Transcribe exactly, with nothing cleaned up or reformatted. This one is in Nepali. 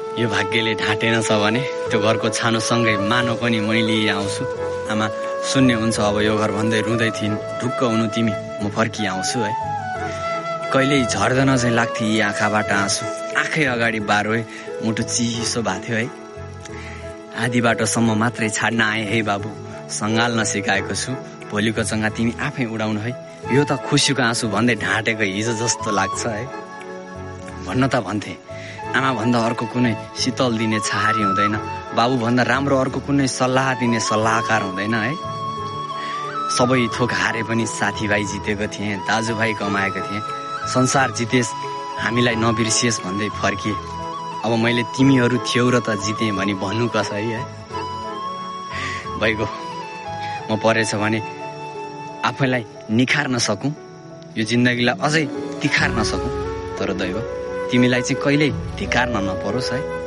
यो भाग्यले ढाँटेन छ भने त्यो घरको छानोसँगै मानो पनि मैले आउँछु। आमा शून्य हुन्छ अब यो घर भन्दै रुँदै थिइन्। ढुक्क हुनु तिमी, म फर्की आउँछु है। कहिल्यै झर्दन चाहिँ लाग्थे यी आँखाबाट आँसु। आँखै अगाडि बारोए मुटु चिसो भएको थियो है। आधी बाटोसम्म मात्रै छाड्न आए है बाबु, सङ्घाल्न सिकाएको छु। भोलिको चङ्गा तिमी आफै उडाउनु है। यो त खुसीको आँसु भन्दै ढाँटेको हिजो जस्तो लाग्छ है। भन्न त भन्थे आमा भन्दा अर्को कुनै शीतल दिने छहारी हुँदैन, बाबु भन्दा राम्रो अर्को कुनै सल्लाह दिने सल्लाहकार हुँदैन है। सबै थोक हारे पनि साथीभाइ जितेको थिएँ, दाजुभाइ कमाएको थिएँ। संसार जितेस् हामीलाई नबिर्सिएस् भन्दै फर्किए। अब मैले तिमीहरू थियौ र त जितेँ भनी भन्नु कसरी है। भइगयो, म परेछ भने आफैलाई निखार्न सकौँ, यो जिन्दगीलाई अझै तिखार्न सकौँ। तर दैव तिमीलाई चाहिँ कहिल्यै धिक्कार्न नपरोस् है।